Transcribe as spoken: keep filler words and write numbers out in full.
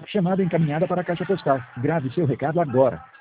Chamada encaminhada para a caixa postal. Grave seu recado agora.